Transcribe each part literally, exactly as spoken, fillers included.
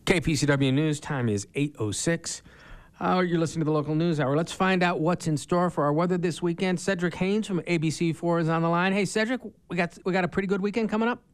K P C W News, time is eight oh six. Uh, you're listening to the local news hour. Let's find out what's in store for our weather this weekend. Cedric Haynes from A B C four is on the line. Hey, Cedric, we got we got a pretty good weekend coming up.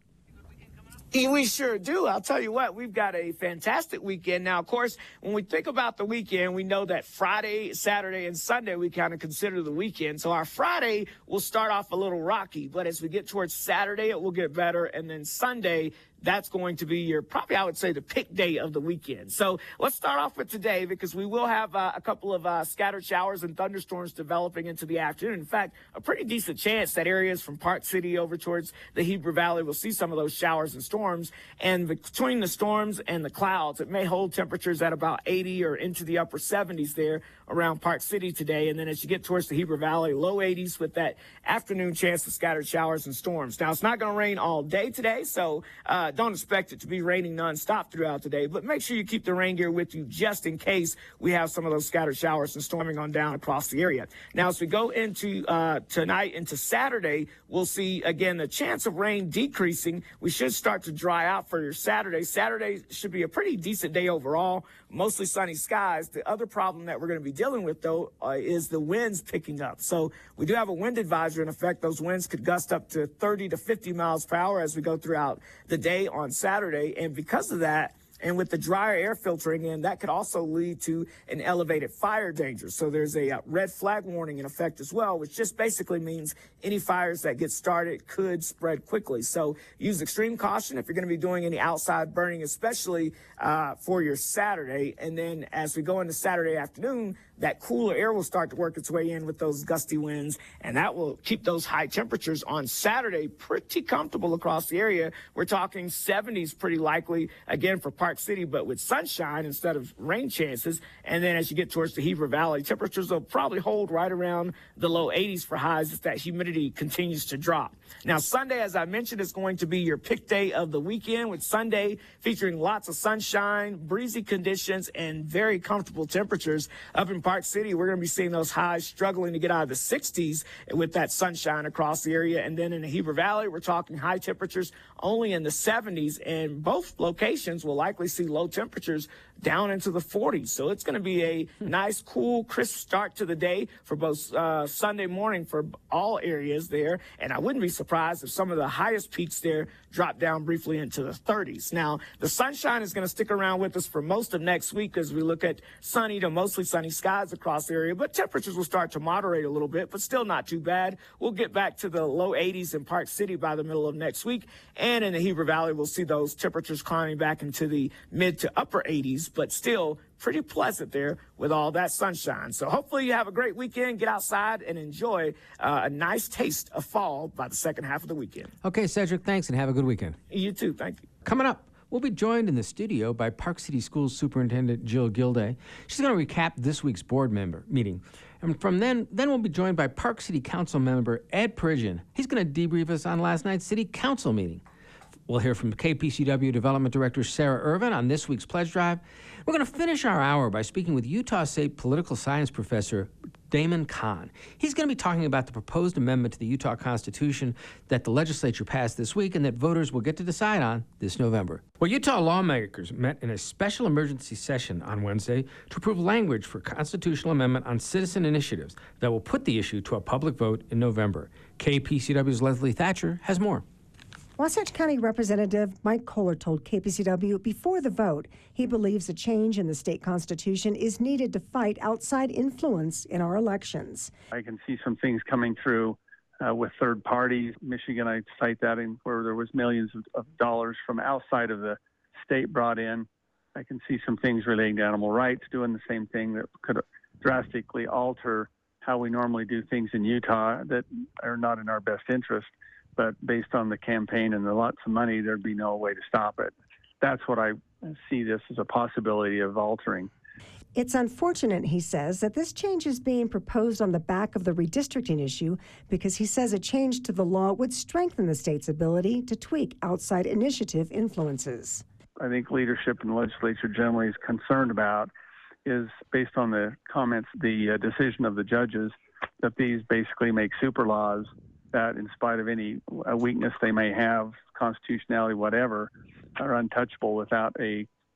We sure do. I'll tell you what, we've got a fantastic weekend. Now, of course, when we think about the weekend, we know that Friday, Saturday, and Sunday we kind of consider the weekend. So our Friday will start off a little rocky, but as we get towards Saturday, it will get better. And then Sunday, that's going to be your, probably I would say, the pick day of the weekend. So let's start off with today, because we will have uh, a couple of uh, scattered showers and thunderstorms developing into the afternoon. In fact, a pretty decent chance that areas from Park City over towards the Heber Valley will see some of those showers and storms. And between the storms and the clouds, it may hold temperatures at about eighty or into the upper seventies there around Park City today. And then as you get towards the Heber Valley, low eighties with that afternoon chance of scattered showers and storms. Now, it's not going to rain all day today, so uh, don't expect it to be raining nonstop throughout the day, but make sure you keep the rain gear with you just in case we have some of those scattered showers and storming on down across the area. Now, as we go into uh, tonight into Saturday, we'll see, again, the chance of rain decreasing. We should start to dry out for your Saturday. Saturday should be a pretty decent day overall, mostly sunny skies. The other problem that we're going to be dealing with, though, uh, is the winds picking up. So we do have a wind advisory in effect. Those winds could gust up to thirty to fifty miles per hour as we go throughout the day on Saturday. And because of that, and with the drier air filtering in, that could also lead to an elevated fire danger. So there's a uh, red flag warning in effect as well, which just basically means any fires that get started could spread quickly. So use extreme caution if you're going to be doing any outside burning, especially uh, for your Saturday. And then as we go into Saturday afternoon, that cooler air will start to work its way in with those gusty winds, and that will keep those high temperatures on Saturday pretty comfortable across the area. We're talking seventies pretty likely, again, for Park City, but with sunshine instead of rain chances. And then as you get towards the Heber Valley, temperatures will probably hold right around the low eighties for highs if that humidity continues to drop. Now, Sunday, as I mentioned, is going to be your pick day of the weekend, with Sunday featuring lots of sunshine, breezy conditions, and very comfortable temperatures. Up in Park City, we're going to be seeing those highs struggling to get out of the sixties with that sunshine across the area. And then in the Heber Valley, we're talking high temperatures only in the seventies, and both locations will likely see low temperatures down into the forties. So it's going to be a nice, cool, crisp start to the day for both uh, Sunday morning for all areas there. And I wouldn't be surprised if some of the highest peaks there drop down briefly into the thirties. Now, the sunshine is going to stick around with us for most of next week as we look at sunny to mostly sunny skies across the area, but temperatures will start to moderate a little bit, but still not too bad. We'll get back to the low eighties in Park City by the middle of next week. And in the Heber Valley, we'll see those temperatures climbing back into the mid to upper eighties, but still pretty pleasant there with all that sunshine. So hopefully you have a great weekend. Get outside and enjoy uh, a nice taste of fall by the second half of the weekend. Okay, Cedric, thanks, and have a good weekend. You too. Thank you. Coming up, we'll be joined in the studio by Park City Schools Superintendent Jill Gilday. She's going to recap this week's board member meeting. And from then, then we'll be joined by Park City Council member Ed Pridgeon. He's going to debrief us on last night's City Council meeting. We'll hear from K P C W Development Director Sarah Irvin on this week's pledge drive. We're going to finish our hour by speaking with Utah State political science professor Damon Kahn. He's going to be talking about the proposed amendment to the Utah Constitution that the legislature passed this week and that voters will get to decide on this November. Well, Utah lawmakers met in a special emergency session on Wednesday to approve language for constitutional amendment on citizen initiatives that will put the issue to a public vote in November. K P C W's Leslie Thatcher has more. Wasatch County Representative Mike Kohler told K P C W before the vote he believes a change in the state constitution is needed to fight outside influence in our elections. I can see some things coming through uh, with third parties. Michigan, I cite that in where there was millions of, of dollars from outside of the state brought in. I can see some things relating to animal rights doing the same thing that could drastically alter how we normally do things in Utah that are not in our best interest. But based on the campaign and the lots of money, there'd be no way to stop it. That's what I see this as a possibility of altering. It's unfortunate, he says, that this change is being proposed on the back of the redistricting issue because he says a change to the law would strengthen the state's ability to tweak outside initiative influences. I think leadership in the legislature generally is concerned about is based on the comments, the uh, decision of the judges, that these basically make super laws that in spite of any uh, weakness they may have, constitutionality, whatever, are untouchable without a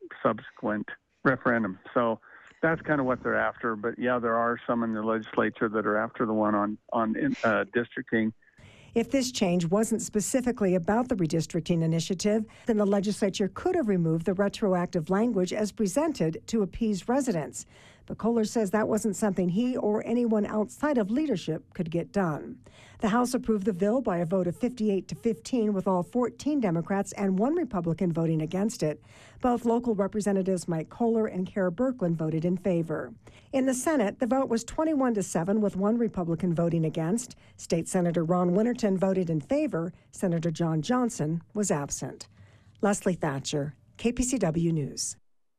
subsequent referendum. So that's kind of what they're after. But yeah, there are some in the legislature that are after the one on on uh, districting. If this change wasn't specifically about the redistricting initiative, then the legislature could have removed the retroactive language as presented to appease residents. But Kohler says that wasn't something he or anyone outside of leadership could get done. The House approved the bill by a vote of fifty-eight to fifteen, with all fourteen Democrats and one Republican voting against it. Both local representatives Mike Kohler and Kara Birkeland voted in favor. In the Senate, the vote was twenty-one to seven, with one Republican voting against. State Senator Ron Winterton voted in favor. Senator John Johnson was absent. Leslie Thatcher, K P C W News.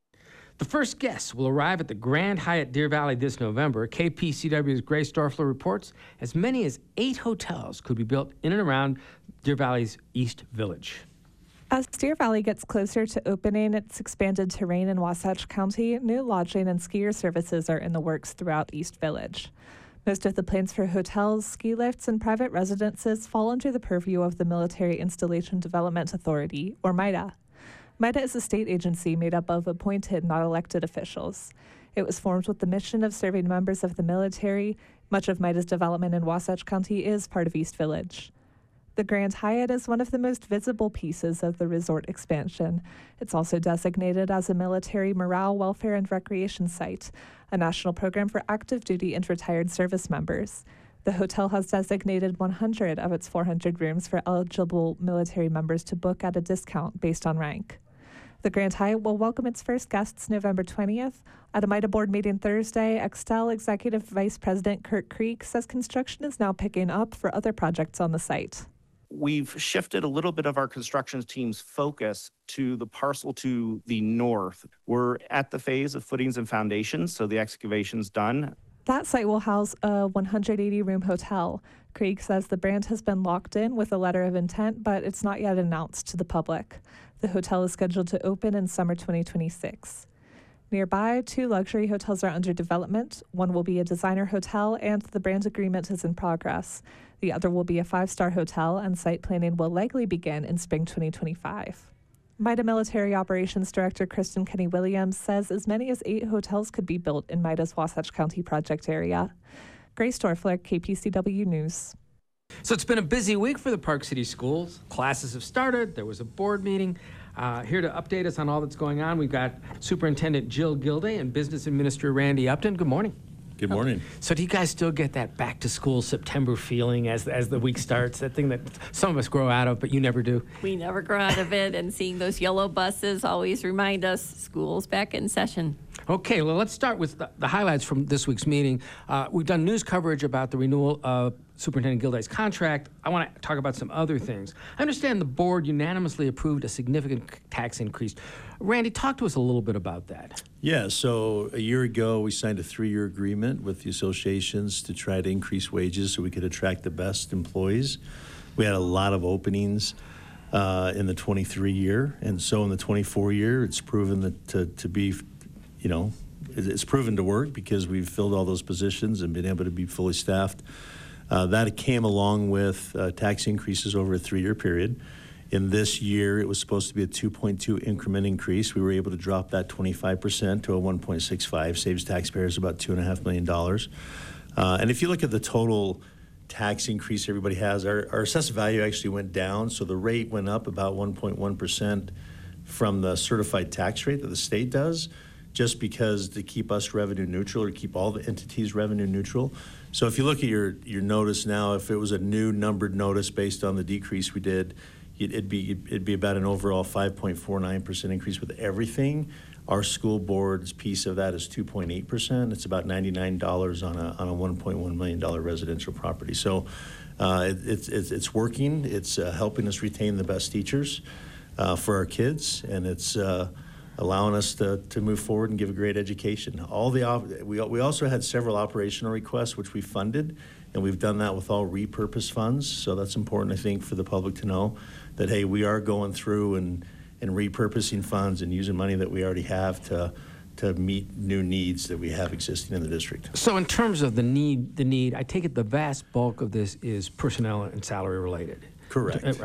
The first guests will arrive at the Grand Hyatt Deer Valley this November. K P C W's Grace Dorfler reports as many as eight hotels could be built in and around Deer Valley's East Village. As Deer Valley gets closer to opening its expanded terrain in Wasatch County, new lodging and skier services are in the works throughout East Village. Most of the plans for hotels, ski lifts, and private residences fall under the purview of the Military Installation Development Authority, or MIDA. MIDA is a state agency made up of appointed, not elected officials. It was formed with the mission of serving members of the military. Much of MIDA's development in Wasatch County is part of East Village. The Grand Hyatt is one of the most visible pieces of the resort expansion. It's also designated as a military morale, welfare, and recreation site, a national program for active duty and retired service members. The hotel has designated one hundred of its four hundred rooms for eligible military members to book at a discount based on rank. The Grand Hyatt will welcome its first guests November twentieth. At a MIDA board meeting Thursday, Extel Executive Vice President Kurt Creek says construction is now picking up for other projects on the site. We've shifted a little bit of our construction team's focus to the parcel to the north. We're at the phase of footings and foundations, so the excavation's done. That site will house a one hundred eighty room hotel. Creek says the brand has been locked in with a letter of intent, but it's not yet announced to the public. The hotel is scheduled to open in summer twenty twenty-six. Nearby, two luxury hotels are under development. One will be a designer hotel, and the brand agreement is in progress. The other will be a five-star hotel, and site planning will likely begin in spring twenty twenty-five. MIDA Military Operations Director Kristen Kenny Williams says as many as eight hotels could be built in MIDA's Wasatch County project area. Grace Dorfler, K P C W News. So it's been a busy week for the Park City Schools. Classes have started. There was a board meeting. Uh, here to update us on all that's going on, we've got Superintendent Jill Gilday and Business Administrator Randy Upton. Good morning. Good morning. So do you guys still get that back-to-school September feeling as as the week starts, that thing that some of us grow out of, but you never do? We never grow out of it, and seeing those yellow buses always remind us school's back in session. Okay, well, let's start with the, the highlights from this week's meeting. Uh, we've done news coverage about the renewal of Superintendent Gilday's contract. I want to talk about some other things. I understand the board unanimously approved a significant tax increase. Randy, talk to us a little bit about that. Yeah, so a year ago, we signed a three-year agreement with the associations to try to increase wages so we could attract the best employees. We had a lot of openings uh, in the twenty-three year, and so in the twenty-four year, it's proven that to, to be, you know, it's proven to work because we've filled all those positions and been able to be fully staffed. Uh, that came along with uh, tax increases over a three-year period. In this year, it was supposed to be a two point two increment increase. We were able to drop that twenty-five percent to a one point six five, saves taxpayers about two point five million dollars. Uh, and if you look at the total tax increase everybody has, our, our assessed value actually went down, so the rate went up about one point one percent from the certified tax rate that the state does, just because to keep us revenue neutral or keep all the entities revenue neutral. So if you look at your, your notice now, if it was a new numbered notice based on the decrease we did, it'd be it'd be about an overall five point four nine percent increase with everything. Our school board's piece of that is two point eight percent. It's about ninety-nine dollars on a on a one point one million dollars residential property. So uh, it, it's, it's it's working. It's uh, helping us retain the best teachers uh, for our kids, and it's uh, allowing us to, to move forward and give a great education. All the op- we we also had several operational requests which we funded, and we've done that with all repurposed funds. So that's important, I think, for the public to know that, hey, we are going through and, and repurposing funds and using money that we already have to to meet new needs that we have existing in the district. So in terms of the need, the need, I take it the vast bulk of this is personnel and salary related. Correct. Uh, Right.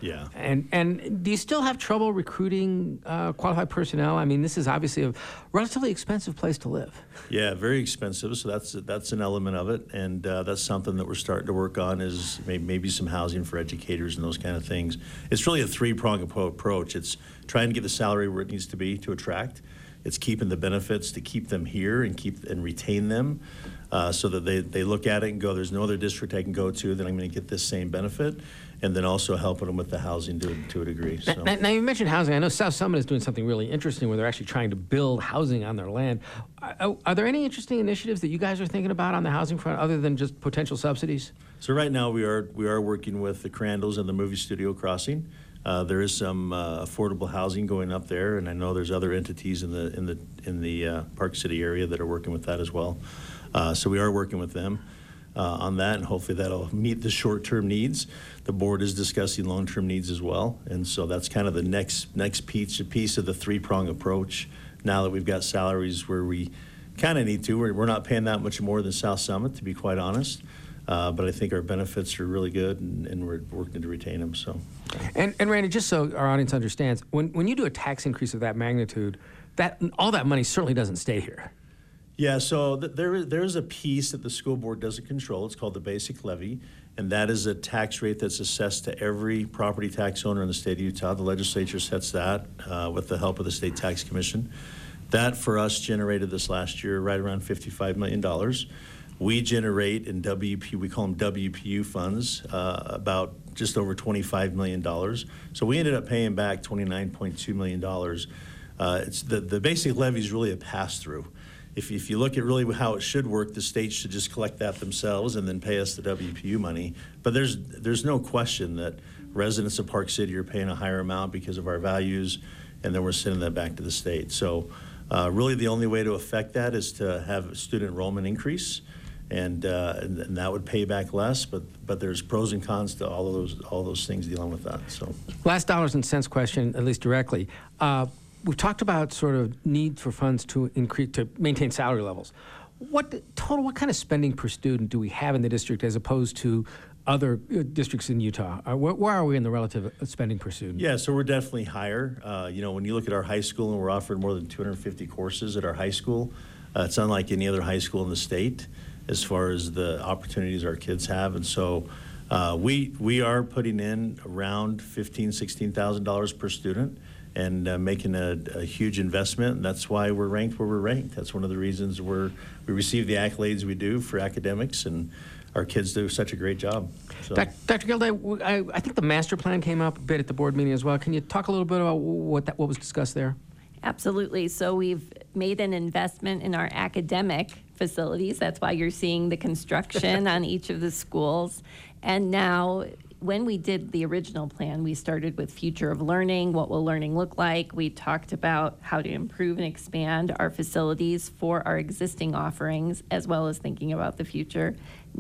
Yeah. And and do you still have trouble recruiting uh, qualified personnel? I mean, this is obviously a relatively expensive place to live. Yeah, very expensive. So that's that's an element of it, and uh, that's something that we're starting to work on. Is maybe, maybe some housing for educators and those kind of things. It's really a three-pronged approach. It's trying to get the salary where it needs to be to attract. It's keeping the benefits to keep them here and keep and retain them, uh, so that they, they look at it and go, there's no other district I can go to that I'm going to get this same benefit, and then also helping them with the housing to, to a degree. So. Now, now, you mentioned housing. I know South Summit is doing something really interesting where they're actually trying to build housing on their land. Are, are there any interesting initiatives that you guys are thinking about on the housing front other than just potential subsidies? So right now we are we are working with the Crandalls and the Movie Studio Crossing. Uh, there is some uh, affordable housing going up there, and I know there's other entities in the in the in the uh, Park City area that are working with that as well. Uh, so we are working with them uh, on that, and hopefully that'll meet the short-term needs. The board is discussing long-term needs as well, and so that's kind of the next next piece piece of the three-prong approach. Now that we've got salaries where we kind of need to, we're, we're not paying that much more than South Summit, to be quite honest. Uh, but I think our benefits are really good, and, and we're working to retain them. So, and, and Randy, just so our audience understands, when when you do a tax increase of that magnitude, that all that money certainly doesn't stay here. Yeah. So th- there is there is a piece that the school board doesn't control. It's called the basic levy, and that is a tax rate that's assessed to every property tax owner in the state of Utah. The legislature sets that uh, with the help of the state tax commission. That for us generated this last year right around fifty-five million dollars. We generate in W P, we call them W P U funds, uh, about just over twenty-five million dollars. So we ended up paying back twenty-nine point two million dollars. Uh, it's the, the basic levy is really a pass-through. If, if you look at really how it should work, the states should just collect that themselves and then pay us the W P U money. But there's there's no question that residents of Park City are paying a higher amount because of our values, and then we're sending that back to the state. So uh, really the only way to affect that is to have student enrollment increase. And, uh, and and that would pay back less, but but there's pros and cons to all of those all those things dealing with that. So, last dollars and cents question, at least directly. Uh, we've talked about sort of need for funds to increase to maintain salary levels. What total? What kind of spending per student do we have in the district as opposed to other uh, districts in Utah? Uh, where, where are we in the relative spending per student? Yeah, so we're definitely higher. Uh, you know, when you look at our high school, and we're offering more than two hundred fifty courses at our high school, uh, it's unlike any other high school in the state as far as the opportunities our kids have. And so uh, we we are putting in around fifteen thousand dollars, sixteen thousand dollars per student and uh, making a, a huge investment. And that's why we're ranked where we're ranked. That's one of the reasons we're, we receive the accolades we do for academics, and our kids do such a great job. So. Doctor Gilday, I, I think the master plan came up a bit at the board meeting as well. Can you talk a little bit about what that, what was discussed there? Absolutely. So we've made an investment in our academic facilities. That's why you're seeing the construction on each of the schools. And now, when we did the original plan, we started with future of learning. What will learning look like? We talked about how to improve and expand our facilities for our existing offerings, as well as thinking about the future.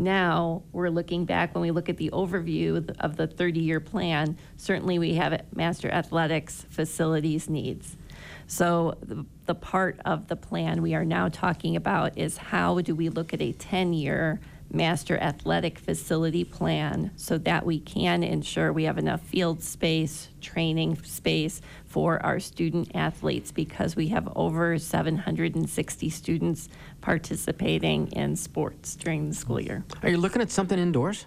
Now we're looking back. When we look at the overview of the thirty-year plan, certainly we have master athletics facilities needs. So the, the part of the plan we are now talking about is how do we look at a ten-year master athletic facility plan so that we can ensure we have enough field space, training space for our student athletes, because we have over seven hundred sixty students participating in sports during the school year. Are you looking at something indoors?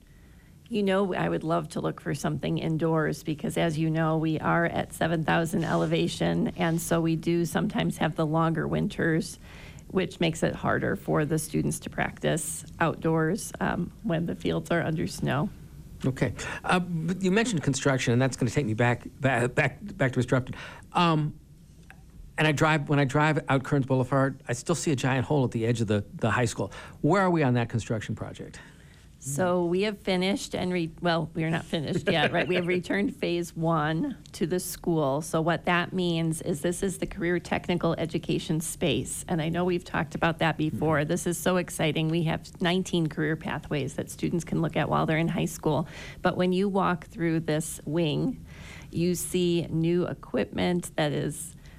You know, I would love to look for something indoors because, as you know, we are at seven thousand elevation, and so we do sometimes have the longer winters, which makes it harder for the students to practice outdoors um, when the fields are under snow. Okay. Uh, but you mentioned construction, and that's going to take me back back back, back to Mister Upton. Um, and I drive when I drive out Kearns Boulevard, I still see a giant hole at the edge of the, the high school. Where are we on that construction project? So we have finished and, re- well, we are not finished yet, right? We have returned phase one to the school. So what that means is this is the career technical education space. And I know we've talked about that before. This is so exciting. We have nineteen career pathways that students can look at while they're in high school. But when you walk through this wing, you see new equipment that is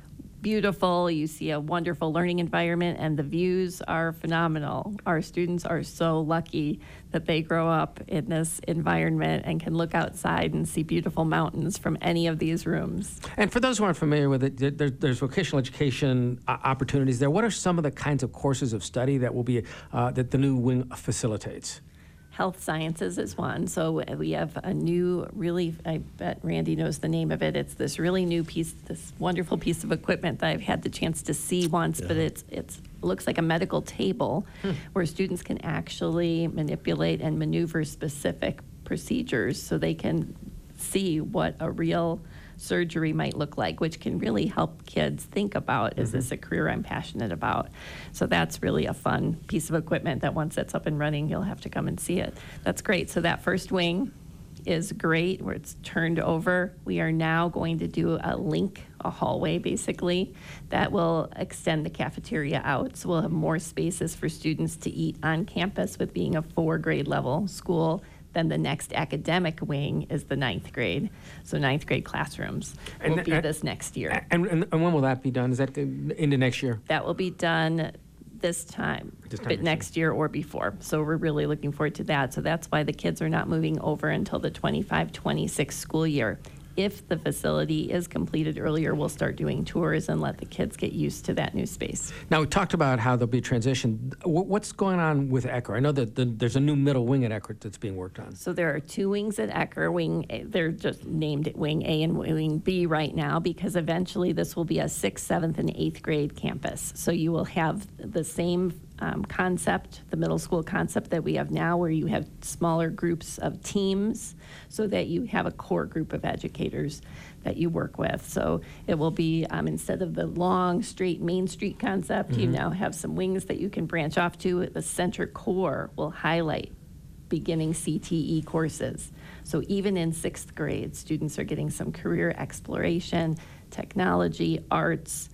beautiful. You see a wonderful learning environment, and the views are phenomenal. Our students are so lucky that they grow up in this environment and can look outside and see beautiful mountains from any of these rooms. And for those who aren't familiar with it, there, there's vocational education uh, opportunities there. What are some of the kinds of courses of study that will be uh, that the new wing facilitates? Health sciences is one. So we have a new, really, I bet Randy knows the name of it. It's this really new piece, this wonderful piece of equipment that I've had the chance to see once, yeah. but it's it's it looks like a medical table hmm. where students can actually manipulate and maneuver specific procedures so they can see what a real surgery might look like, which can really help kids think about, is mm-hmm. this a career I'm passionate about? So that's really a fun piece of equipment that once it's up and running, you'll have to come and see it. That's great. So that first wing is great, where it's turned over. We are now going to do a link, a hallway basically, that will extend the cafeteria out. So we'll have more spaces for students to eat on campus, with being a four grade level school. Then the next academic wing is the ninth grade. So ninth grade classrooms will and, be and, this next year. And, and, and when will that be done? Is that the, into next year? That will be done this time, this time but next, next year. year or before. So we're really looking forward to that. So that's why the kids are not moving over until the twenty-five twenty-six school year. If the facility is completed earlier, we'll start doing tours and let the kids get used to that new space. Now, we talked about how there'll be a transition. What's going on with Ecker? I know that the, there's a new middle wing at Ecker that's being worked on. So there are two wings at Ecker. Wing A, they're just named Wing A and Wing B right now, because eventually this will be a sixth, seventh, and eighth grade campus. So you will have the same Um, concept, the middle school concept that we have now, where you have smaller groups of teams so that you have a core group of educators that you work with. So it will be, um, instead of the long, straight Main Street concept, mm-hmm. you now have some wings that you can branch off to. The center core will highlight beginning C T E courses. So even in sixth grade, students are getting some career exploration, technology, arts,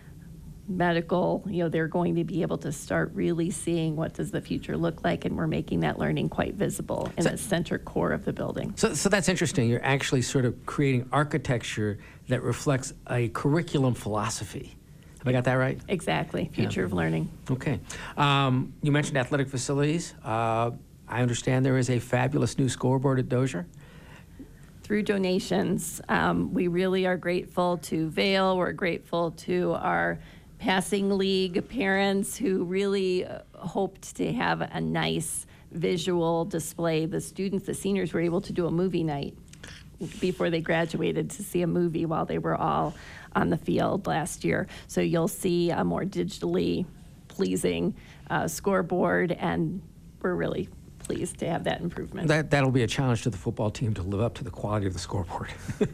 medical. You know, they're going to be able to start really seeing what does the future look like, and we're making that learning quite visible in so, the center core of the building. So, so that's interesting. You're actually sort of creating architecture that reflects a curriculum philosophy. Have I got that right? Exactly. Future yeah. of learning. Okay. Um, you mentioned athletic facilities. Uh, I understand there is a fabulous new scoreboard at Dozier. Through donations, um, we really are grateful to Vail. We're grateful to our passing league parents who really uh, hoped to have a nice visual display. The students, the seniors, were able to do a movie night before they graduated to see a movie while they were all on the field last year. So you'll see a more digitally pleasing uh, scoreboard, and we're really pleased to have that improvement. That, that'll be a challenge to the football team to live up to the quality of the scoreboard.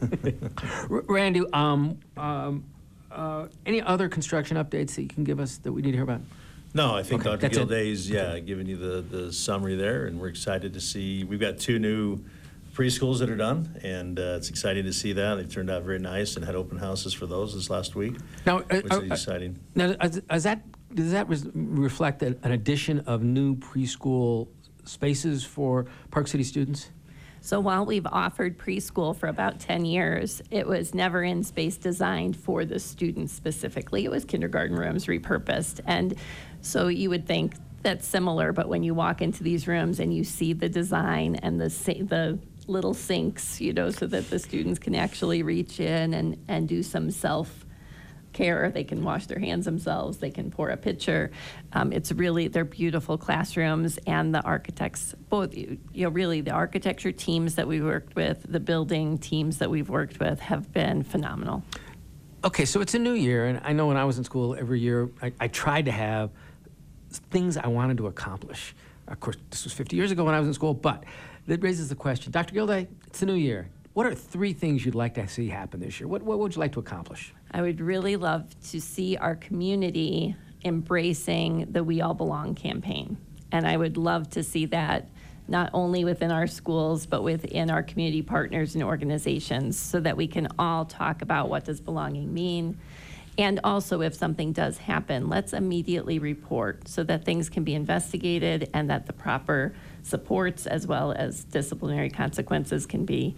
Randy, um, um, uh, any other construction updates that you can give us that we need to hear about? No, I think Okay, Doctor that's it. Gilday's, yeah, giving you the, the summary there, and we're excited to see, we've got two new preschools that are done, and uh, it's exciting to see that. They've turned out very nice and had open houses for those this last week, Now, uh, which uh, is exciting. Now, is, is that, does that res- reflect an an addition of new preschool spaces for Park City students? So while we've offered preschool for about ten years, it was never in space designed for the students specifically. It was kindergarten rooms repurposed. And so you would think that's similar, but when you walk into these rooms and you see the design and the the little sinks, you know, so that the students can actually reach in and, and do some self care. They can wash their hands themselves. They can pour a pitcher. Um, it's really, they're beautiful classrooms, and the architects, both, you know, really the architecture teams that we worked with, the building teams that we've worked with have been phenomenal. Okay, so it's a new year, and I know when I was in school every year, I, I tried to have things I wanted to accomplish. Of course, this was fifty years ago when I was in school, but that raises the question. Doctor Gilday, it's a new year. What are three things you'd like to see happen this year? What, what would you like to accomplish? I would really love to see our community embracing the We All Belong campaign. And I would love to see that not only within our schools, but within our community partners and organizations, so that we can all talk about what does belonging mean. And also, if something does happen, let's immediately report so that things can be investigated and that the proper supports as well as disciplinary consequences can be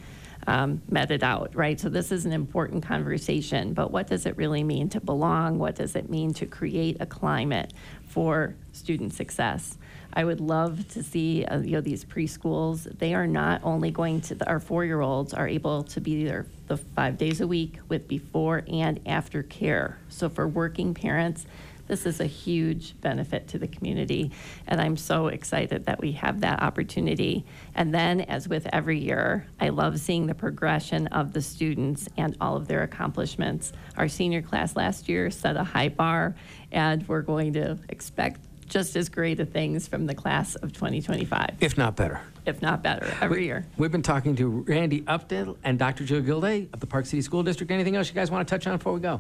um, meted out, right? So this is an important conversation, but what does it really mean to belong? What does it mean to create a climate for student success? I would love to see, uh, you know, these preschools. They are not only going to, our four-year-olds are able to be there the five days a week with before and after care. So for working parents, this is a huge benefit to the community, and I'm so excited that we have that opportunity. And then, as with every year, I love seeing the progression of the students and all of their accomplishments. Our senior class last year set a high bar, and we're going to expect just as great a things from the class of twenty twenty-five. If not better. If not better, every we, year. We've been talking to Randy Updale and Doctor Jill Gilday of the Park City School District. Anything else you guys want to touch on before we go?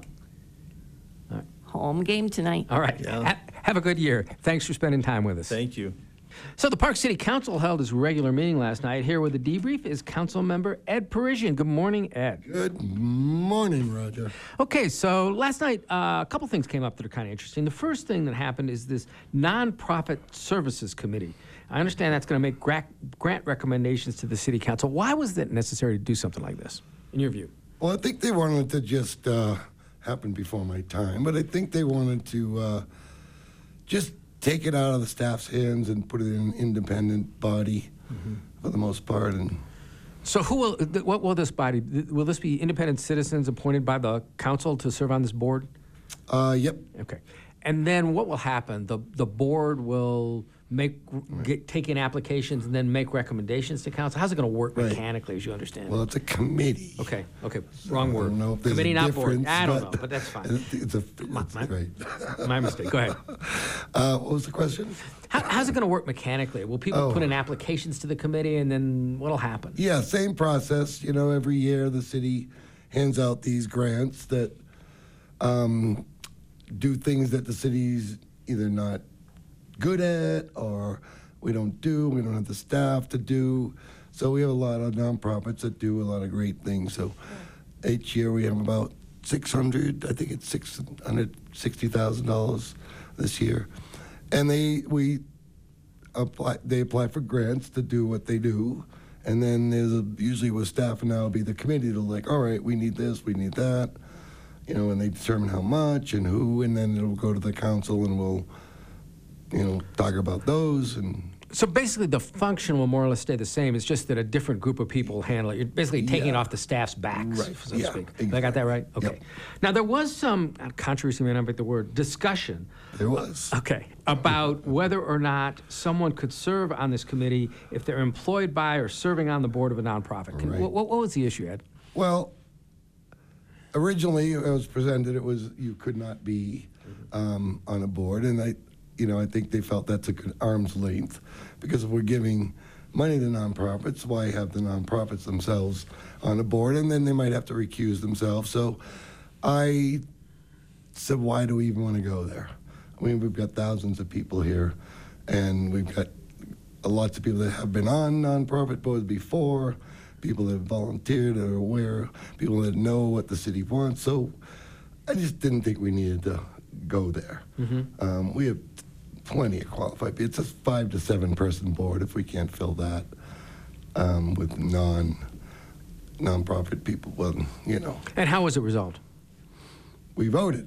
Home game tonight. All right. Yeah. Ha- have a good year. Thanks for spending time with us. Thank you. So the Park City Council held its regular meeting last night. Here with the debrief is Council Member Ed Parisian. Good morning, Ed. Good morning, Roger. Okay, so last night uh, a couple things came up that are kind of interesting. The first thing that happened is this Nonprofit Services Committee. I understand that's going to make gra- grant recommendations to the City Council. Why was it necessary to do something like this, in your view? Well, I think they wanted to just uh, happen before my time, but I think they wanted to uh, just take it out of the staff's hands and put it in an independent body mm-hmm. for the most part. And so who will, th- what will this body, th- will this be independent citizens appointed by the council to serve on this board? Uh, yep. Okay. And then what will happen? The the board will make get, take in applications and then make recommendations to council? How's it going to work Right. mechanically, as you understand? Well, it's a committee. Okay, okay, wrong I word. don't know if there's Committee, a not board. difference, I don't but know, but that's fine. It's a, My- it's my- great. My mistake. Go ahead. Uh, what was the question? How, how's it going to work mechanically? Will people Oh. put in applications to the committee, and then what'll happen? Yeah, same process. You know, every year the city hands out these grants that um, do things that the city's either not good at or we don't do. We don't have the staff to do. So we have a lot of nonprofits that do a lot of great things. So each year we have about six hundred. I think it's six hundred sixty thousand dollars this year, and they we apply. They apply for grants to do what they do. And then there's a, usually with staff, and now it'll be the committee to like, all right, we need this, we need that, you know, and they determine how much and who, and then it'll go to the council and we'll, you know, talk about those. And So basically, the function will more or less stay the same. It's just that a different group of people handle it. You're basically taking it Yeah. off the staff's backs, Right. so to Yeah, speak. Have I got that right? Okay. Yep. Now, there was some uh, controversy, may not make the word, discussion. there was. Okay, about whether or not someone could serve on this committee if they're employed by or serving on the board of a nonprofit. Can, Right. what, what was the issue, Ed? Well, originally it was presented, it was you could not be um, on a board, and I, you know, I think they felt that's a good arm's length, because if we're giving money to nonprofits, why have the nonprofits themselves on a board, and then they might have to recuse themselves. So I said, why do we even want to go there? I mean, we've got thousands of people here, and we've got lots of people that have been on nonprofit boards before, people that have volunteered, that are aware, people that know what the city wants. So I just didn't think we needed to go there. Mm-hmm. Um, we have plenty of qualified people. It's a five to seven person board if we can't fill that um, with non nonprofit people. Well, you know, And how was it resolved? we voted.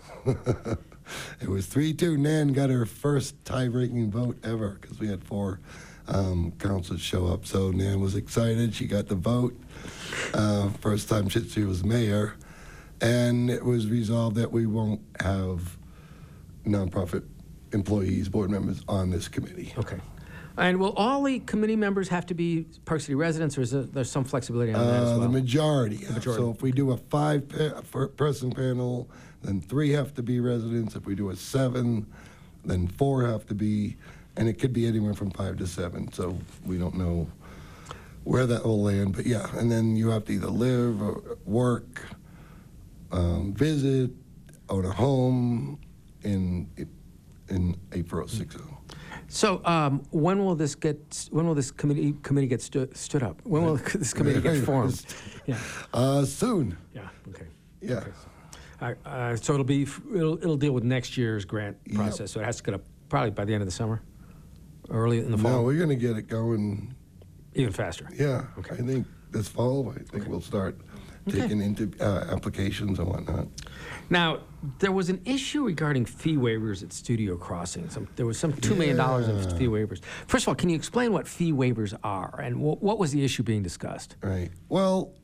It was three two. Nan got her first tie-breaking vote ever because we had four um, councils show up. So Nan was excited. She got the vote. Uh, first time since she was mayor. And it was resolved that we won't have nonprofit employees, board members on this committee. Okay. And will all the committee members have to be Park City residents, or is there there's some flexibility on that as Uh, well? the majority. have. majority. So if we do a five-person panel, then three have to be residents. If we do a seven, then four have to be, and it could be anywhere from five to seven. So we don't know where that will land. But yeah, and then you have to either live or work, um, visit, own a home in in April sixth. So um, when will this get? When will this committee committee get stu- stood up? When will this committee get formed? Yeah. Uh, soon. Yeah. Okay. Yeah. Okay. All right, uh, so it'll be it'll, it'll deal with next year's grant Yep. process. So it has to get up probably by the end of the summer, early in the fall, No, we're going to get it going. even faster. Yeah, Okay. I think this fall, I think we'll start taking into uh, applications and whatnot. Now, there was an issue regarding fee waivers at Studio Crossing. Some, there was some two million dollars Yeah. in fee waivers. First of all, can you explain what fee waivers are and wh- what was the issue being discussed? Right. Well,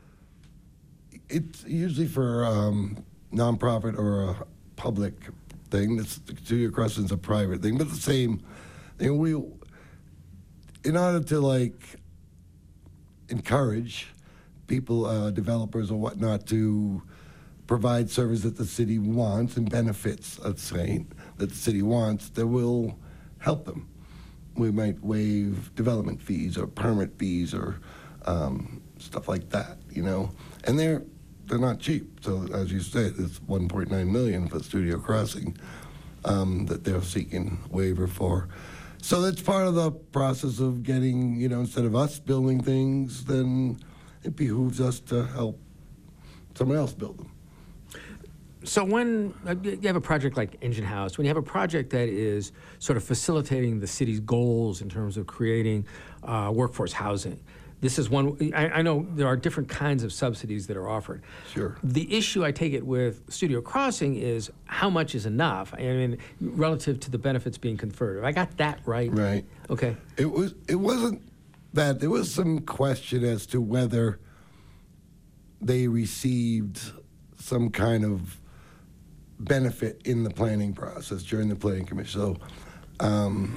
it's usually for um, nonprofit or a public thing. This Studio Crossing is a private thing, but the same. And we, in order to like encourage people, uh, developers or whatnot, to provide service that the city wants and benefits, let's say, that the city wants, that will help them. We might waive development fees or permit fees or um, stuff like that, you know. And they're they're not cheap. So as you said, it's one point nine million for Studio Crossing um, that they're seeking waiver for. So that's part of the process of getting, you know, instead of us building things, then it behooves us to help someone else build them. So when uh, you have a project like Engine House, when you have a project that is sort of facilitating the city's goals in terms of creating uh, workforce housing, this is one. I, I know there are different kinds of subsidies that are offered. Sure. The issue I take it with Studio Crossing is how much is enough. I mean, relative to the benefits being conferred. Have I got that right? Right. Okay. It was. It wasn't that. There was some question as to whether they received some kind of benefit in the planning process during the planning commission. So um,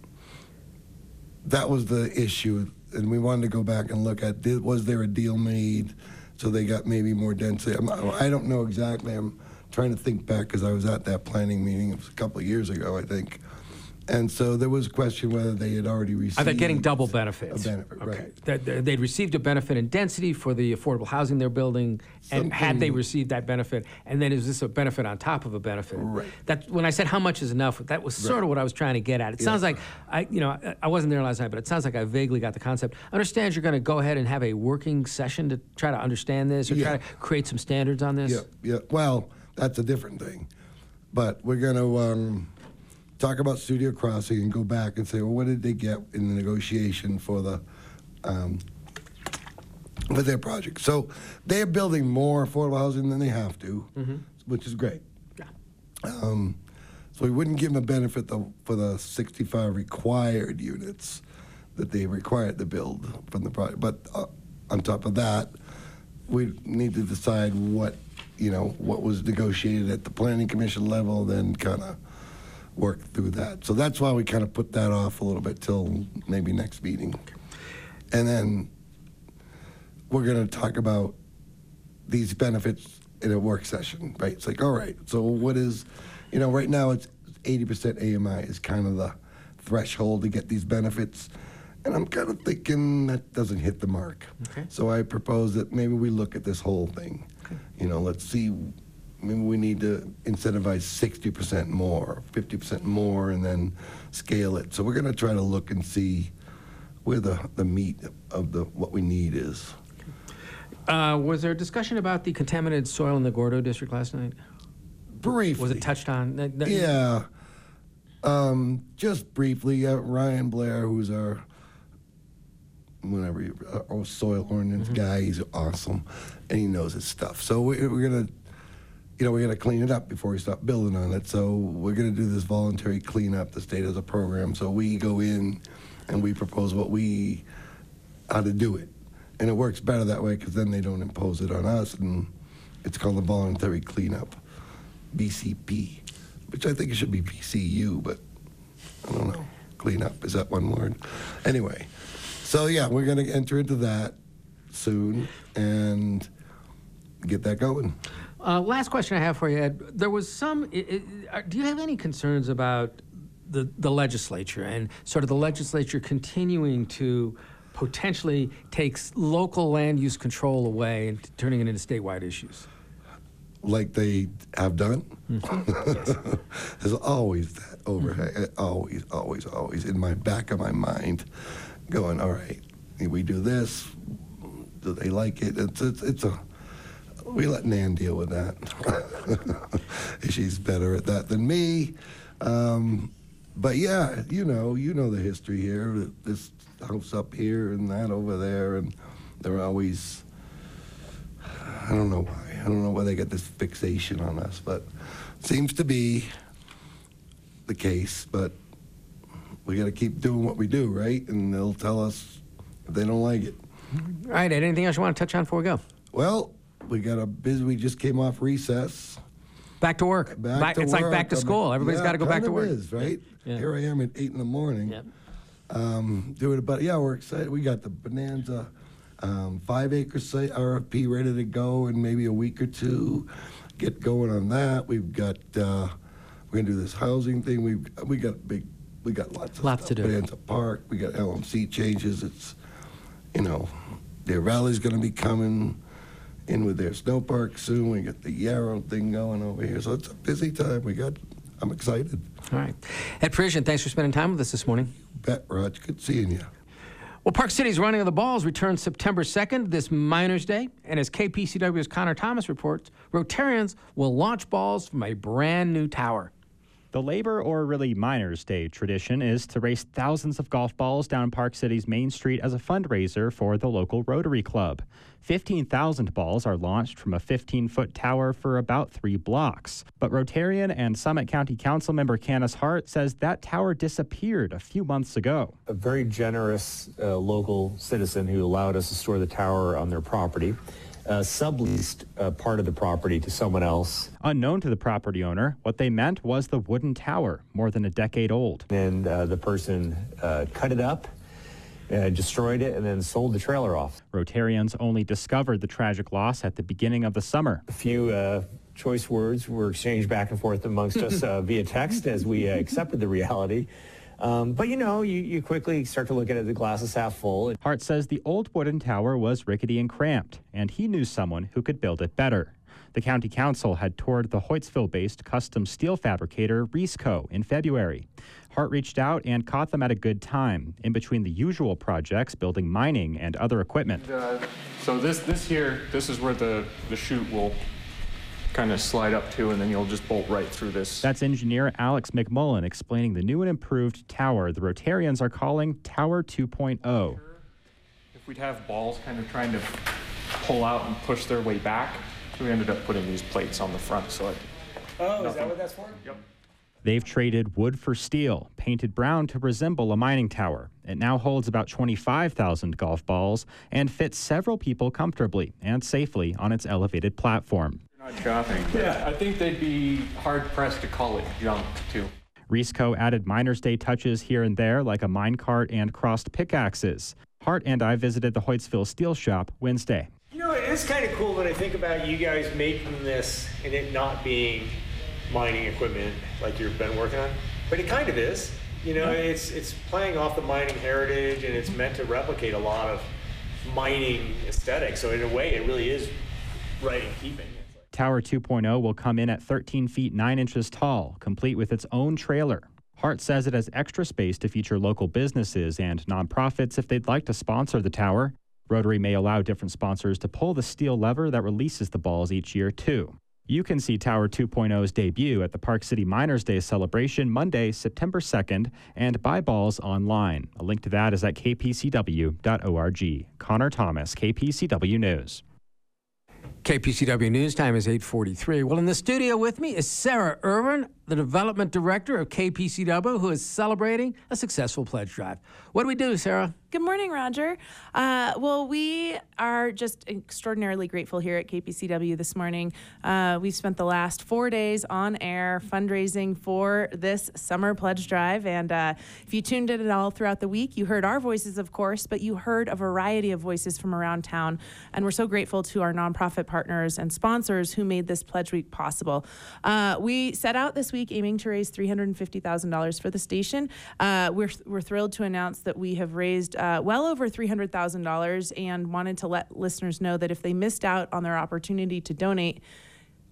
that was the issue, and we wanted to go back and look at, did, was there a deal made so they got maybe more density? I'm, I don't know exactly. I'm trying to think back because I was at that planning meeting. It was a couple of years ago, I think. And so there was a question whether they had already received... Are they getting double benefits? A benefit, okay. right. That, that they'd received a benefit in density for the affordable housing they're building, and had they received that benefit, and then is this a benefit on top of a benefit? Right. That, when I said how much is enough, that was sort of what I was trying to get at. It sounds like, I, you know, I- I wasn't there last night, but it sounds like I vaguely got the concept. I understand you're going to go ahead and have a working session to try to understand this, or Yeah. try to create some standards on this? Yeah, yeah. Well, that's a different thing. But we're going to um, talk about Studio Crossing and go back and say, well, what did they get in the negotiation for the um, for their project? So they're building more affordable housing than they have to, which is great. Yeah. Um, so we wouldn't give them a benefit the, for the sixty-five required units that they required to build from the project. But uh, on top of that, we need to decide what, you know, what was negotiated at the planning commission level, then kind of work through that. So that's why we kind of put that off a little bit till maybe next meeting. And then we're going to talk about these benefits in a work session, right? It's like, all right, so what is, you know, right now it's eighty percent A M I is kind of the threshold to get these benefits. And I'm kind of thinking that doesn't hit the mark. Okay. So I propose that maybe we look at this whole thing. Okay. You know, let's see, maybe we need to incentivize sixty percent more, fifty percent more, and then scale it. So we're going to try to look and see where the, the meat of the what we need is. Uh, was there a discussion about the contaminated soil in the Gordo district last night? Briefly. Was it touched on? That- that- Yeah. Um, just briefly, uh, Ryan Blair, who's our whatever you- uh, our soil ordinance guy, he's awesome, and he knows his stuff. So we, we're gonna, you know, we're gonna clean it up before we start building on it. So we're gonna do this voluntary cleanup. The state has a program, so we go in and we propose what we how to do it, and it works better that way because then they don't impose it on us, and it's called the voluntary cleanup, B C P, which I think it should be P C U, but I don't know. Cleanup, is that one word? Anyway, so yeah, we're going to enter into that soon and get that going. Uh, last question I have for you, Ed. There was some. I I do you have any concerns about the the legislature and sort of the legislature continuing to potentially take s- local land use control away and t- turning it into statewide issues? Like they have done. There's always that overhang, always, always, always in my back of my mind, going, all right, we do this. Do they like it? It's it's, it's a. We let Nan deal with that. She's better at that than me. Um, but yeah, you know, you know the history here. This house up here and that over there, and they're always, I don't know why. I don't know why they got this fixation on us, but seems to be the case. But we got to keep doing what we do, right? And they'll tell us if they don't like it. All right, Ed, anything else you want to touch on before we go? Well, we got a busy, we just came off recess. Back to work. Back back, to it's work. like back to I mean, school. Everybody's yeah, got to go back to kind work. It is, right? Yeah. Here I am at eight in the morning. Yep. Um, doing it, but yeah, we're excited. We got the Bonanza um, five acre site R F P ready to go in maybe a week or two. Get going on that. We've got uh, we're gonna do this housing thing. We've we got big. We got lots of Lots stuff. to do. Bonanza Park. We got L M C changes. It's you know, Deer Valley's gonna be coming in with their snow park soon. We got the Yarrow thing going over here, so it's a busy time. We got. I'm excited. All right. Ed Parisian, thanks for spending time with us this morning. Bet, Raj. Good seeing you. Well, Park City's Running of the Balls returns September second, this Miners' Day. And as K P C W's Connor Thomas reports, Rotarians will launch balls from a brand new tower. The Labor, or really Miners' Day tradition, is to race thousands of golf balls down Park City's Main Street as a fundraiser for the local Rotary Club. fifteen thousand balls are launched from a fifteen-foot tower for about three blocks. But Rotarian and Summit County Council member Candace Hart says that tower disappeared a few months ago. A very generous uh, local citizen who allowed us to store the tower on their property. Uh, subleased uh, part of the property to someone else. Unknown to the property owner, what they meant was the wooden tower, more than a decade old. And uh, the person uh, cut it up, uh, destroyed it, and then sold the trailer off. Rotarians only discovered the tragic loss at the beginning of the summer. A few uh, choice words were exchanged back and forth amongst us uh, via text as we uh, accepted the reality. Um, but, you know, you, you quickly start to look at it, the glass is half full. Hart says the old wooden tower was rickety and cramped, and he knew someone who could build it better. The county council had toured the Hoytsville-based custom steel fabricator Risco in February. Hart reached out and caught them at a good time, in between the usual projects building mining and other equipment. Uh, so this this here, this is where the, the chute will kind of slide up to, and then you'll just bolt right through this. That's engineer Alex McMullen explaining the new and improved tower the Rotarians are calling Tower two point oh. If we'd have balls kind of trying to pull out and push their way back, we ended up putting these plates on the front. So it, oh, nothing. Is that what that's for? Yep. They've traded wood for steel, painted brown to resemble a mining tower. It now holds about twenty-five thousand golf balls and fits several people comfortably and safely on its elevated platform. Not shopping. Yeah, I think they'd be hard-pressed to call it junk, too. Risco added Miners' Day touches here and there, like a minecart and crossed pickaxes. Hart and I visited the Hoytsville Steel Shop Wednesday. You know, it's kind of cool when I think about you guys making this and it not being mining equipment like you've been working on. But it kind of is. You know, yeah. it's it's playing off the mining heritage, and it's meant to replicate a lot of mining aesthetics. So in a way, it really is right in keeping. Tower two point oh will come in at thirteen feet nine inches tall, complete with its own trailer. Hart says it has extra space to feature local businesses and nonprofits if they'd like to sponsor the tower. Rotary may allow different sponsors to pull the steel lever that releases the balls each year, too. You can see Tower two point oh's debut at the Park City Miners' Day celebration Monday, September second, and buy balls online. A link to that is at k p c w dot org. Connor Thomas, K P C W News. K P C W News time is eight forty-three. Well, in the studio with me is Sarah Irvin, the development director of K P C W, who is celebrating a successful pledge drive. What do we do, Sarah? Good morning, Roger. Uh, well, we are just extraordinarily grateful here at K P C W this morning. Uh, we've spent the last four days on air fundraising for this summer pledge drive. And uh, if you tuned in at all throughout the week, you heard our voices, of course, but you heard a variety of voices from around town. And we're so grateful to our nonprofit partners and sponsors who made this pledge week possible. Uh, we set out this week aiming to raise three hundred fifty thousand dollars for the station. Uh, we're, we're thrilled to announce that we have raised uh, well over three hundred thousand dollars and wanted to let listeners know that if they missed out on their opportunity to donate,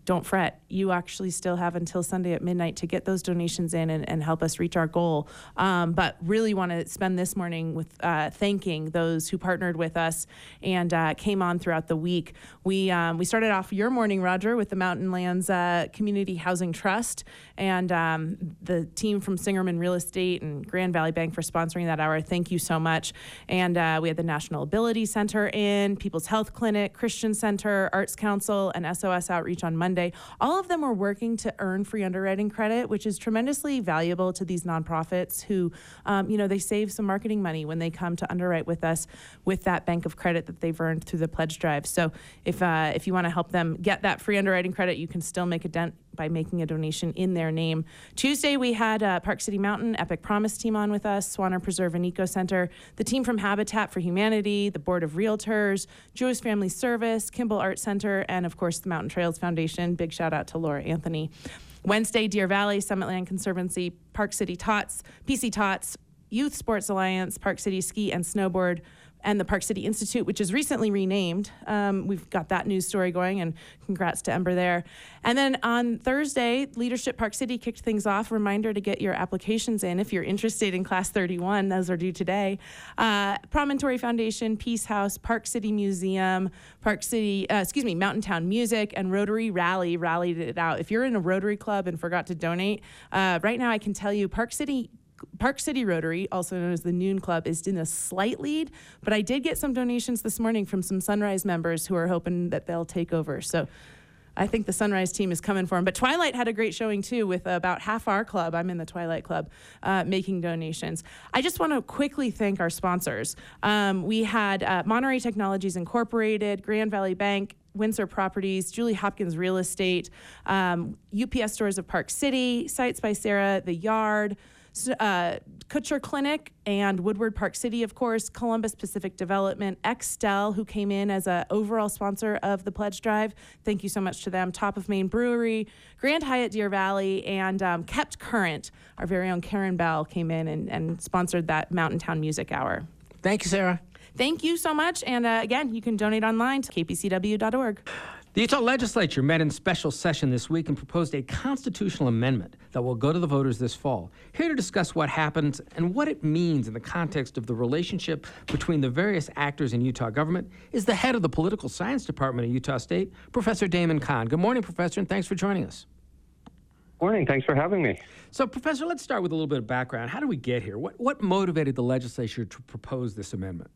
don't fret. You actually still have until Sunday at midnight to get those donations in and, and help us reach our goal. Um, but really want to spend this morning with uh, thanking those who partnered with us and uh, came on throughout the week. We um, we started off your morning, Roger, with the Mountain Lands uh, Community Housing Trust and um, the team from Singerman Real Estate and Grand Valley Bank for sponsoring that hour. Thank you so much. And uh, we had the National Ability Center in, People's Health Clinic, Christian Center, Arts Council, and S O S Outreach on Monday. All of them were working to earn free underwriting credit, which is tremendously valuable to these nonprofits who, um, you know, they save some marketing money when they come to underwrite with us with that bank of credit that they've earned through the pledge drive. So if uh, if you want to help them get that free underwriting credit, you can still make a dent by making a donation in their name. Tuesday, we had uh, Park City Mountain Epic Promise team on with us, Swanner Preserve and Eco Center, the team from Habitat for Humanity, the Board of Realtors, Jewish Family Service, Kimball Art Center, and of course the Mountain Trails Foundation. Big shout out to Laura Anthony. Wednesday, Deer Valley, Summit Land Conservancy, Park City Tots, P C Tots, Youth Sports Alliance, Park City Ski and Snowboard, and the Park City Institute, which is recently renamed. Um, we've got that news story going, and congrats to Ember there. And then on Thursday, Leadership Park City kicked things off. Reminder to get your applications in if you're interested in Class thirty-one. Those are due today. Uh, Promontory Foundation, Peace House, Park City Museum, Park City, uh, excuse me, Mountain Town Music, and Rotary Rally rallied it out. If you're in a Rotary Club and forgot to donate, uh, right now I can tell you Park City Park City Rotary, also known as the Noon Club, is in a slight lead, but I did get some donations this morning from some Sunrise members who are hoping that they'll take over. So I think the Sunrise team is coming for them. But Twilight had a great showing too with about half our club, I'm in the Twilight Club, uh, making donations. I just want to quickly thank our sponsors. Um, we had uh, Monterey Technologies Incorporated, Grand Valley Bank, Windsor Properties, Julie Hopkins Real Estate, um, U P S Stores of Park City, Sites by Sarah, The Yard, Uh, Kutcher Clinic, and Woodward Park City, of course, Columbus Pacific Development, Xtel, who came in as an overall sponsor of the Pledge Drive. Thank you so much to them. Top of Maine Brewery, Grand Hyatt Deer Valley, and um, Kept Current. Our very own Karen Bell came in and, and sponsored that Mountain Town Music Hour. Thank you, Sarah. Thank you so much. And uh, again, you can donate online to k p c w dot org. The Utah Legislature met in special session this week and proposed a constitutional amendment that will go to the voters this fall. Here to discuss what happened and what it means in the context of the relationship between the various actors in Utah government is the head of the Political Science Department at Utah State, Professor Damon Kahn. Good morning, Professor, and thanks for joining us. Morning. Thanks for having me. So, Professor, let's start with a little bit of background. How did we get here? What, what motivated the legislature to propose this amendment?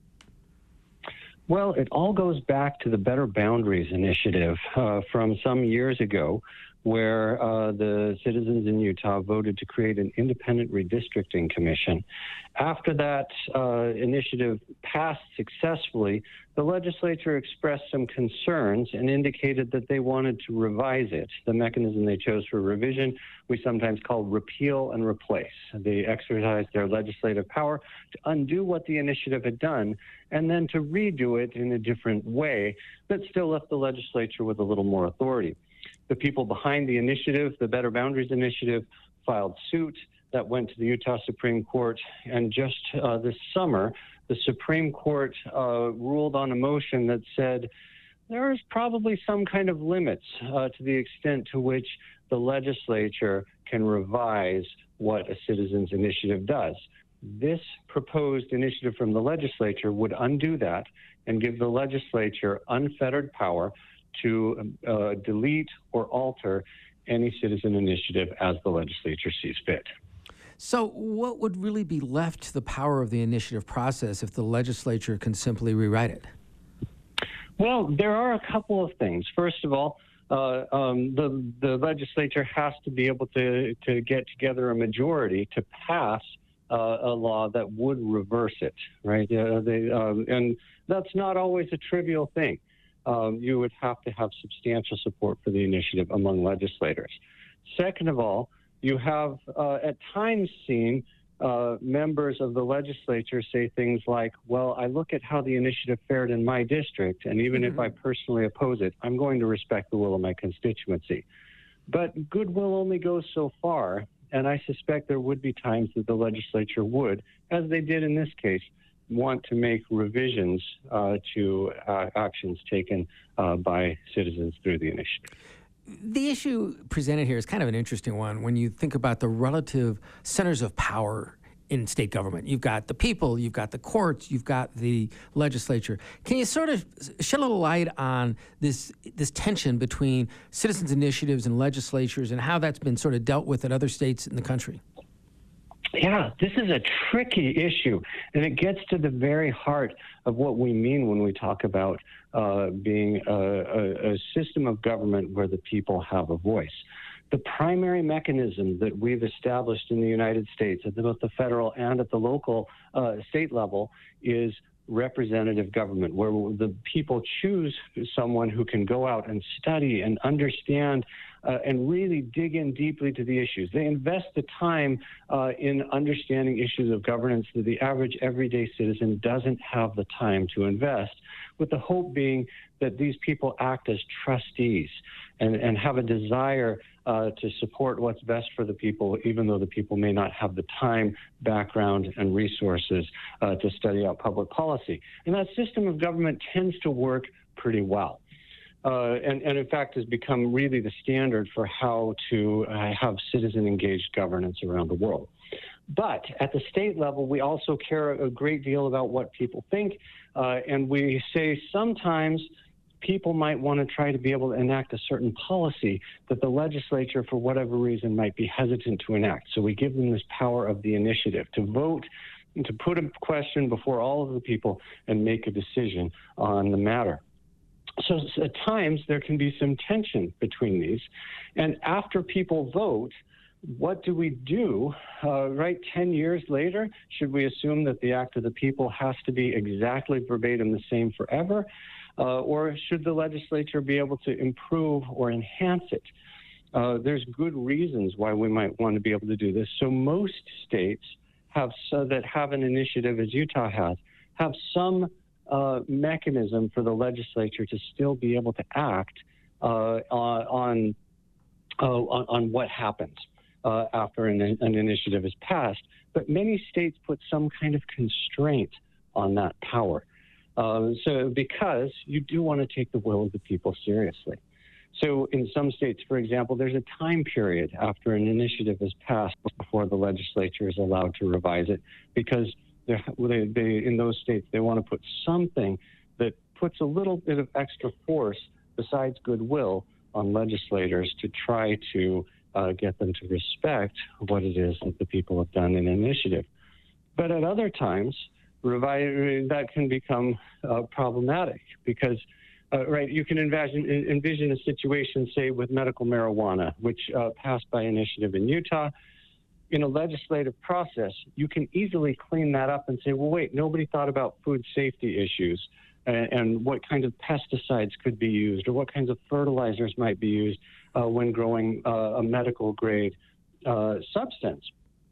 Well, it all goes back to the Better Boundaries initiative uh, from some years ago, where uh, the citizens in Utah voted to create an independent redistricting commission. After that uh, initiative passed successfully, the legislature expressed some concerns and indicated that they wanted to revise it. The mechanism they chose for revision we sometimes call repeal and replace. They exercised their legislative power to undo what the initiative had done and then to redo it in a different way that still left the legislature with a little more authority. The people behind the initiative, the Better Boundaries Initiative, filed suit that went to the Utah Supreme Court, and just uh, this summer, the Supreme Court uh, ruled on a motion that said there is probably some kind of limits uh, to the extent to which the legislature can revise what a citizen's initiative does. This proposed initiative from the legislature would undo that and give the legislature unfettered power to uh, delete or alter any citizen initiative as the legislature sees fit. So what would really be left to the power of the initiative process if the legislature can simply rewrite it? Well, there are a couple of things. First of all, uh, um, the, the legislature has to be able to, to get together a majority to pass uh, a law that would reverse it, right? Uh, they, um, and that's not always a trivial thing. Um, you would have to have substantial support for the initiative among legislators. Second of all, you have uh, at times seen uh, members of the legislature say things like, well, I look at how the initiative fared in my district, and even mm-hmm. if I personally oppose it, I'm going to respect the will of my constituency. But goodwill only goes so far, and I suspect there would be times that the legislature would, as they did in this case, want to make revisions uh, to uh, actions taken uh, by citizens through the initiative. the issue presented here is kind of an interesting one when you think about the relative centers of power in state government. You've got the people, you've got the courts, you've got the legislature. Can you sort of shed a little light on this this tension between citizens' initiatives and legislatures and how that's been sort of dealt with in other states in the country? Yeah, this is a tricky issue, and it gets to the very heart of what we mean when we talk about uh, being a, a, a system of government where the people have a voice. The primary mechanism that we've established in the United States at both the federal and at the local uh, state level is representative government, where the people choose someone who can go out and study and understand uh, and really dig in deeply to the issues. They invest the time uh, in understanding issues of governance that the average everyday citizen doesn't have the time to invest, with the hope being that these people act as trustees and, and have a desire uh, to support what's best for the people, even though the people may not have the time, background, and resources uh, to study out public policy. And that system of government tends to work pretty well. Uh, and, and in fact has become really the standard for how to uh, have citizen-engaged governance around the world. But at the state level, we also care a great deal about what people think, uh, and we say sometimes people might want to try to be able to enact a certain policy that the legislature, for whatever reason, might be hesitant to enact. So we give them this power of the initiative to vote, to put a question before all of the people and make a decision on the matter. So at times there can be some tension between these. And after people vote, what do we do, uh, right, ten years later? Should we assume that the act of the people has to be exactly verbatim the same forever? Uh, or should the legislature be able to improve or enhance it? Uh, there's good reasons why we might want to be able to do this. So most states have so that have an initiative, as Utah has, have some uh, mechanism for the legislature to still be able to act uh, on, uh, on, on what happens uh, after an, an initiative is passed. But many states put some kind of constraint on that power. Uh, so because you do want to take the will of the people seriously. So in some states, for example, there's a time period after an initiative is passed before the legislature is allowed to revise it, because they, they, in those states, they want to put something that puts a little bit of extra force besides goodwill on legislators to try to uh, get them to respect what it is that the people have done in an initiative. But at other times, revi- that can become uh, problematic because Uh, right, you can envision, envision a situation, say, with medical marijuana, which uh, passed by initiative in Utah. In a legislative process, you can easily clean that up and say, well, wait, nobody thought about food safety issues and, and what kinds of pesticides could be used or what kinds of fertilizers might be used uh, when growing uh, a medical grade uh, substance.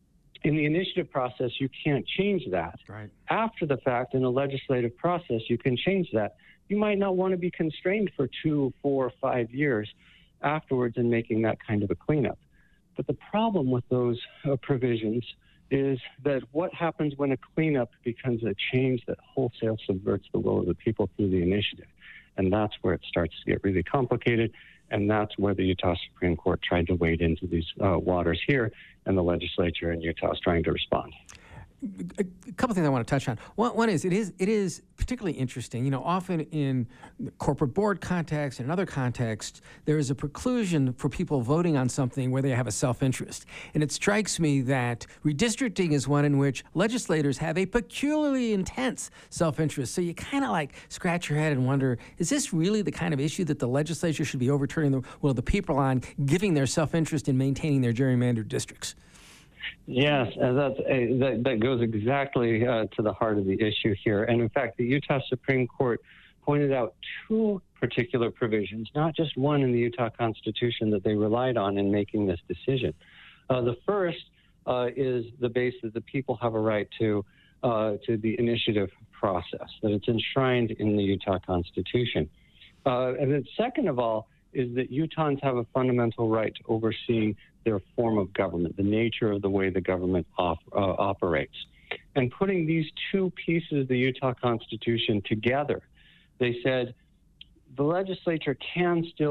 In the initiative process, you can't change that. Right. After the fact, in a legislative process, you can change that. You might not want to be constrained for two, four, five years afterwards in making that kind of a cleanup. But the problem with those uh, provisions is that what happens when a cleanup becomes a change that wholesale subverts the will of the people through the initiative. And that's where it starts to get really complicated. And that's where the Utah Supreme Court tried to wade into these uh, waters here, and the legislature in Utah is trying to respond. A couple things I want to touch on. One, one is it is it is particularly interesting. You know, often in corporate board context and in other contexts, there is a preclusion for people voting on something where they have a self-interest. And it strikes me that redistricting is one in which legislators have a peculiarly intense self-interest. So you kind of like scratch your head and wonder, is this really the kind of issue that the legislature should be overturning the will of the people on, giving their self-interest in maintaining their gerrymandered districts? Yes, and that's, uh, that, that goes exactly uh, to the heart of the issue here. And in fact, the Utah Supreme Court pointed out two particular provisions, not just one in the Utah Constitution that they relied on in making this decision. Uh, the first uh, is the base that the people have a right to, uh, to the initiative process, that it's enshrined in the Utah Constitution. Uh, and then second of all is that Utahns have a fundamental right to overseeing their form of government, the nature of the way the government op- uh, operates. And putting these two pieces of the Utah Constitution together, they said the legislature can still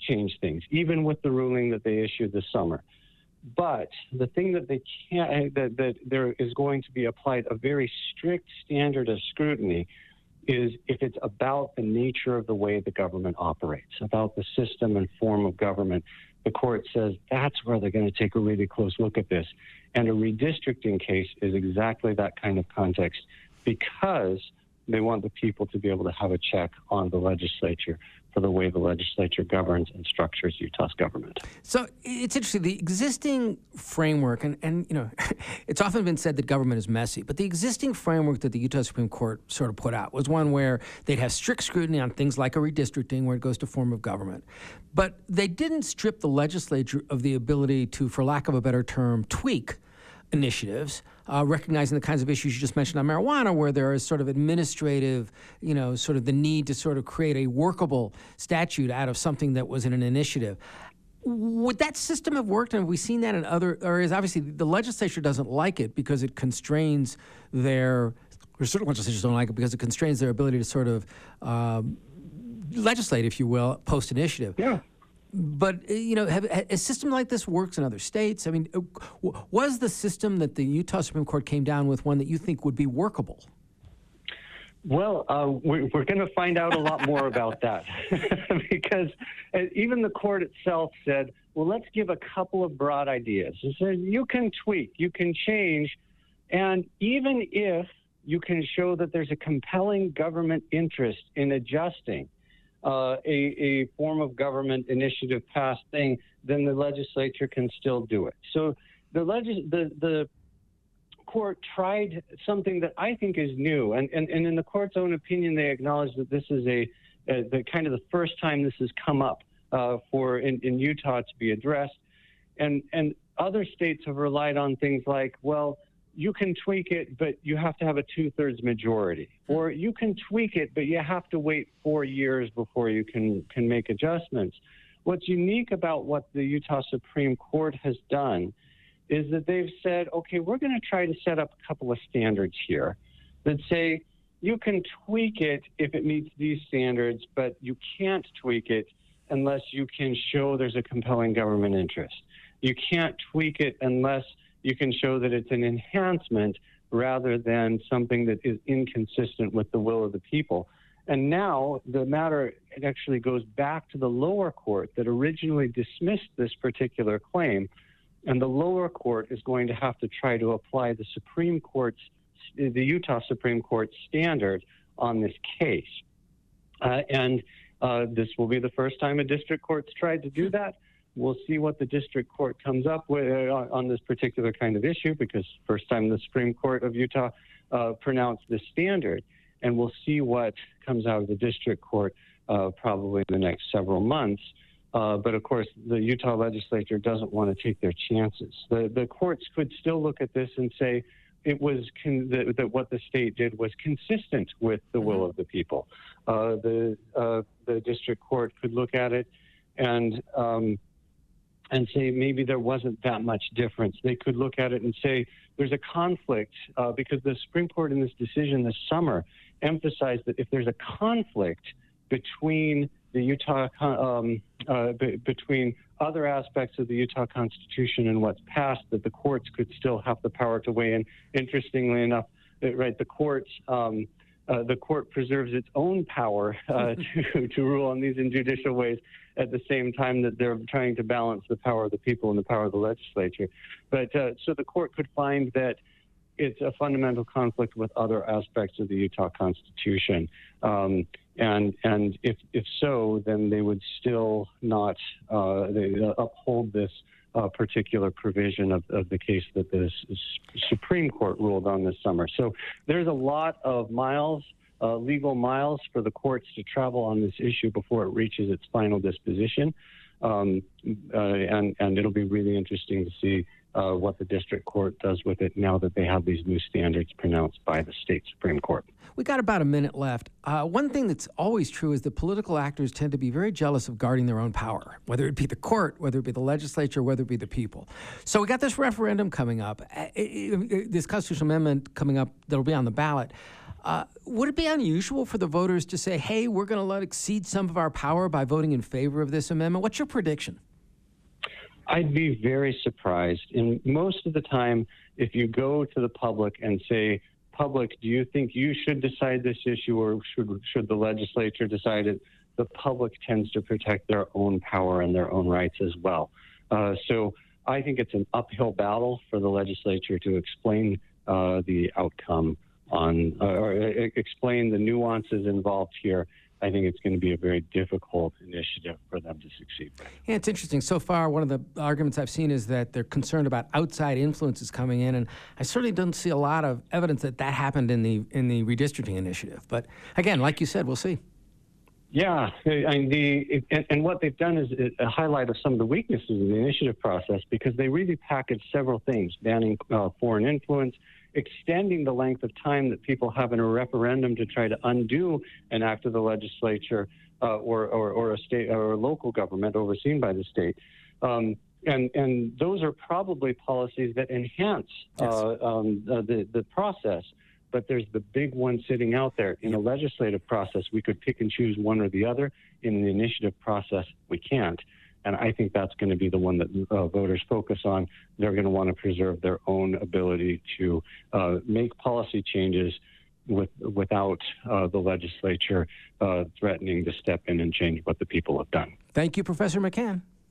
change things, even with the ruling that they issued this summer. But the thing that they can't, that, that there is going to be applied a very strict standard of scrutiny is if it's about the nature of the way the government operates, about the system and form of government. The court says that's where they're going to take a really close look at this. And a redistricting case is exactly that kind of context because they want the people to be able to have a check on the legislature for the way the legislature governs and structures Utah's government. So it's interesting. The existing framework, and, and you know, it's often been said that government is messy, but the existing framework that the Utah Supreme Court sort of put out was one where they'd have strict scrutiny on things like a redistricting where it goes to form of government. But they didn't strip the legislature of the ability to, for lack of a better term, tweak initiatives, uh, recognizing the kinds of issues you just mentioned on marijuana, where there is sort of administrative, you know, sort of the need to sort of create a workable statute out of something that was in an initiative. Would that system have worked? And have we seen that in other, or is obviously the legislature doesn't like it because it constrains their, or certain legislatures don't like it because it constrains their ability to sort of um, legislate, if you will, post-initiative. Yeah. But, you know, have, a system like this works in other states? I mean, was the system that the Utah Supreme Court came down with one that you think would be workable? Well, uh, we're, we're going to find out a lot more about that because even the court itself said, well, let's give a couple of broad ideas. It said you can tweak, you can change, and even if you can show that there's a compelling government interest in adjusting Uh, a, a form of government initiative passed thing, then the legislature can still do it. So the, legis- the, the court tried something that I think is new, and, and, and in the court's own opinion, they acknowledge that this is a, a the kind of the first time this has come up uh, for in, in Utah to be addressed, and and other states have relied on things like, well, you can tweak it, but you have to have a two-thirds majority. Or you can tweak it, but you have to wait four years before you can, can make adjustments. What's unique about what the Utah Supreme Court has done is that they've said, okay, we're going to try to set up a couple of standards here that say you can tweak it if it meets these standards, but you can't tweak it unless you can show there's a compelling government interest. You can't tweak it unless you can show that it's an enhancement rather than something that is inconsistent with the will of the people. And now the matter actually goes back to the lower court that originally dismissed this particular claim. And the lower court is going to have to try to apply the Supreme Court's, the Utah Supreme Court standard on this case. Uh, and uh, this will be the first time a district court's tried to do that. We'll see what the district court comes up with uh, on this particular kind of issue, because first time the Supreme Court of Utah uh, pronounced this standard, and we'll see what comes out of the district court uh, probably in the next several months. Uh, but of course, the Utah legislature doesn't want to take their chances. The, the courts could still look at this and say it was con- that, that what the state did was consistent with the will of the people. Uh, the uh, the district court could look at it and um, and say maybe there wasn't that much difference. They could look at it and say there's a conflict uh, because the Supreme Court in this decision this summer emphasized that if there's a conflict between the Utah, um, uh, b- between other aspects of the Utah Constitution and what's passed, that the courts could still have the power to weigh in. Interestingly enough, it, right, the courts, um, uh, the court preserves its own power uh, to, to rule on these in judicial ways at the same time that they're trying to balance the power of the people and the power of the legislature. But uh, so the court could find that it's a fundamental conflict with other aspects of the Utah Constitution. Um, and and if if so, then they would still not uh, they, uh, uphold this uh, particular provision of, of the case that the S- Supreme Court ruled on this summer. So there's a lot of miles, uh, legal miles for the courts to travel on this issue before it reaches its final disposition. Um, uh, and, and it'll be really interesting to see uh, what the district court does with it now that they have these new standards pronounced by the state Supreme Court. We got about a minute left. Uh, one thing that's always true is that political actors tend to be very jealous of guarding their own power, whether it be the court, whether it be the legislature, whether it be the people. So we got this referendum coming up, uh, it, it, this constitutional amendment coming up that'll be on the ballot. Uh, would it be unusual for the voters to say, hey, we're going to let exceed some of our power by voting in favor of this amendment? What's your prediction? I'd be very surprised. And most of the time, if you go to the public and say, public, do you think you should decide this issue or should, should the legislature decide it? The public tends to protect their own power and their own rights as well. Uh, so I think it's an uphill battle for the legislature to explain uh, the outcome on, uh, or uh, explain the nuances involved here. I think it's going to be a very difficult initiative for them to succeed. Yeah, it's interesting. So far, one of the arguments I've seen is that they're concerned about outside influences coming in, and I certainly don't see a lot of evidence that that happened in the in the redistricting initiative. But again, like you said, we'll see. Yeah, and, the, and, and what they've done is a highlight of some of the weaknesses of the initiative process, because they really packaged several things: banning uh, foreign influence, extending the length of time that people have in a referendum to try to undo an act of the legislature uh, or, or, or a state or a local government overseen by the state. Um, and, and those are probably policies that enhance yes. uh, um, uh, the, the process. But there's the big one sitting out there. In a legislative process, we could pick and choose one or the other. In the initiative process, we can't. And I think that's going to be the one that uh, voters focus on. They're going to want to preserve their own ability to uh, make policy changes with, without uh, the legislature uh, threatening to step in and change what the people have done. Thank you, Professor McCann.